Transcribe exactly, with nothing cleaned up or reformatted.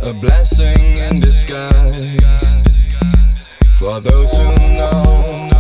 a blessing in disguise for those who know.